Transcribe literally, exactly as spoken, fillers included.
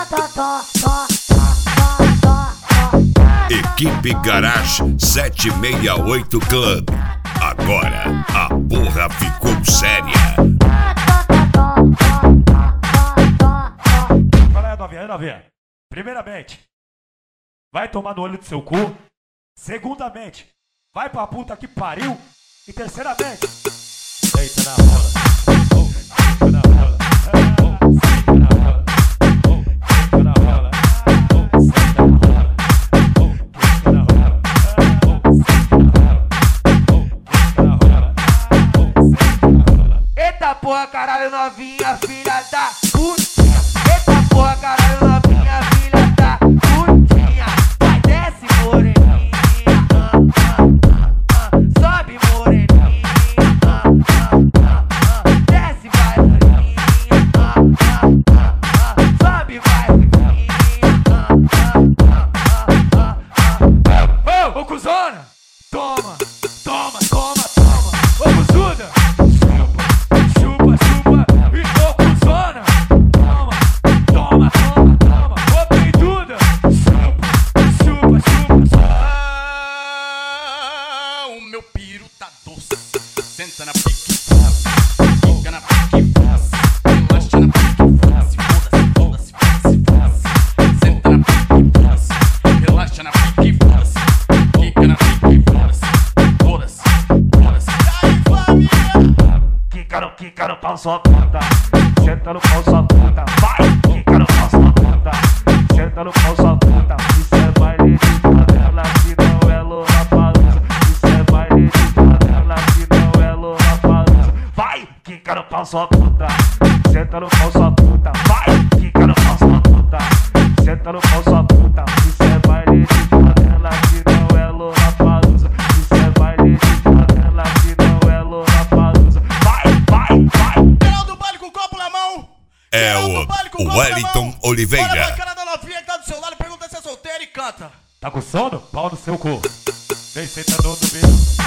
Equipe Garage sete seis oito Club. Agora a porra ficou séria. Fala aí, novinha, novinha. Primeiramente, vai tomar no olho do seu cu. Segundamente, vai pra puta que pariu. E terceiramente, deita na rola. Oh, deita na rola. Oh, deita na rola. Oh, deita na rola. Oh, deita na rola. Oh, deita na rola. Oh, deita na rola. Oh, deita na rola. Oh, deita na rola. Eita porra, caralho, novinha, filha da putinha. Eita porra, caralho, novinha, filha da putinha. Vai, desce, moreninha. Ah, ah, ah, ah. Sobe, moreninha. Ah, ah, ah, ah. Desce, vai, moreninha. Ah, ah, ah, ah. Sobe, vai, moreninha. Ah, ah, ah, ah, ah. Ô, ô, cuzona! Toma, toma, toma, toma! Ô, cuzuda! Chupa, chupa, e ô, cuzona! Toma, toma, toma, toma! Ô, peituda! Chupa, chupa, chupa, chupa! Ah, o meu piru tá doce. Senta na pique, fica na pique, relaxa na pique, foda-se, foda-se, foda-se, foda-se. Senta na pique, relaxa na pique, foda-se, fica na pique, foda-se, foda-se, foda-se. Aí, família! Quica no, quica no pau, sua puta! Senta no pau, sua puta! Vai! Quica no pau, sua puta! Senta no pau, sua puta! Isso é baile de favela que não é Lollapalooza. Isso é baile de favela que não é Lollapalooza. Vai! Quica no pau, sua puta! Senta no pau, sua puta! Vai! Quica no pau, sua puta! Senta no pau, sua puta! Isso é baile de favela que não é Lollapalooza. Isso é baile de favela que não é Lollapalooza. Vai! Vai! Vai! Geral do baile com o copo na mão. É Geral do o, baile com o copo na Wellington mão. Oliveira. Olha pra cara da novinha que tá do seu lado e pergunta se é solteira e canta. Tá com sono? Pau no seu cu. Vem sentador do bicho.